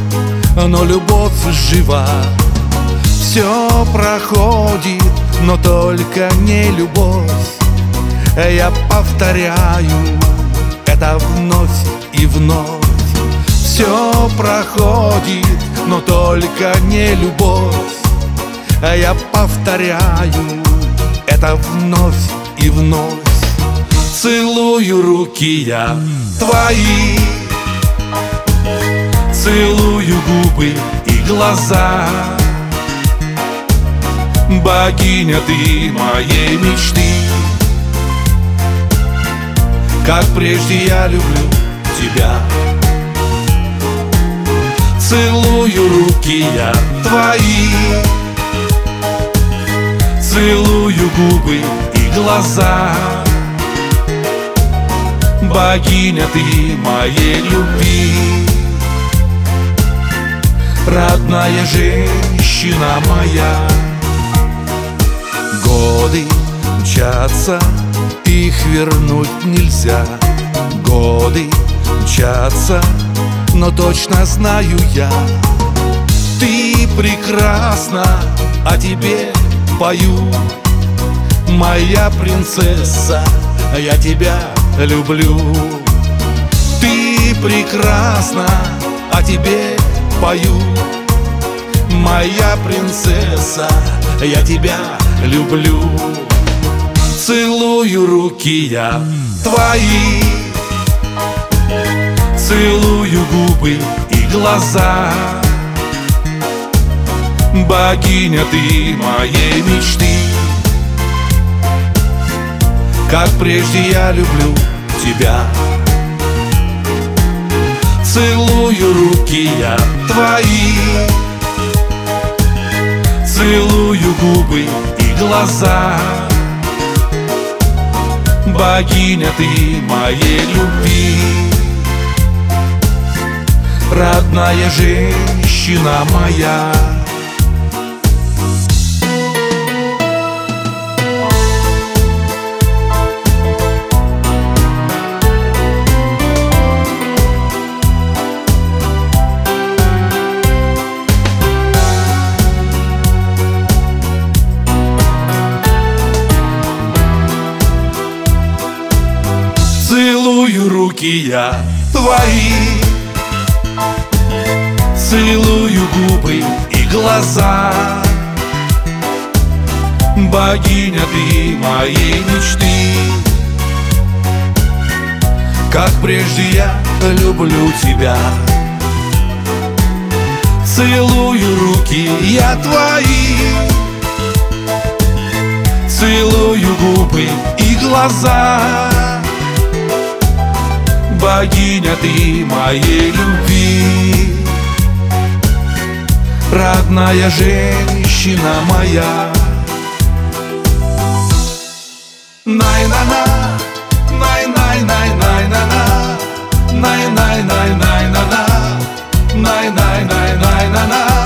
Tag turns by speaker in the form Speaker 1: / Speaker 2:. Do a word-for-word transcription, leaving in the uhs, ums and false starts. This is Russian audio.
Speaker 1: но любовь жива. Все проходит, но только не любовь. Я повторяю это вновь и вновь. Все проходит, но только не любовь. Я повторяю это вновь и вновь. Целую руки я твои, целую губы и глаза. Богиня ты моей мечты, как прежде я люблю тебя. Целую руки я твои, целую губы и глаза. Богиня ты моей любви, родная женщина моя. Годы мчатся, их вернуть нельзя. Годы мчатся, но точно знаю я, ты прекрасна, о тебе пою. Моя принцесса, я тебя люблю. Ты прекрасна, о тебе пою. Моя принцесса, я тебя люблю. Целую руки я твои, целую губы и глаза. Богиня ты моей мечты, как прежде я люблю тебя. Целую руки я твои, целую губы и глаза. Богиня ты моей любви, родная женщина моя. Целую руки я твои, целую губы и глаза. Богиня ты моей мечты, как прежде я люблю тебя. Целую руки я твои, целую губы и глаза. Богиня ты моей любви, родная женщина моя. Най-на-на, най-най-най-най-на-на, най-най-най-най-на-на, най-най-най-най-на-на.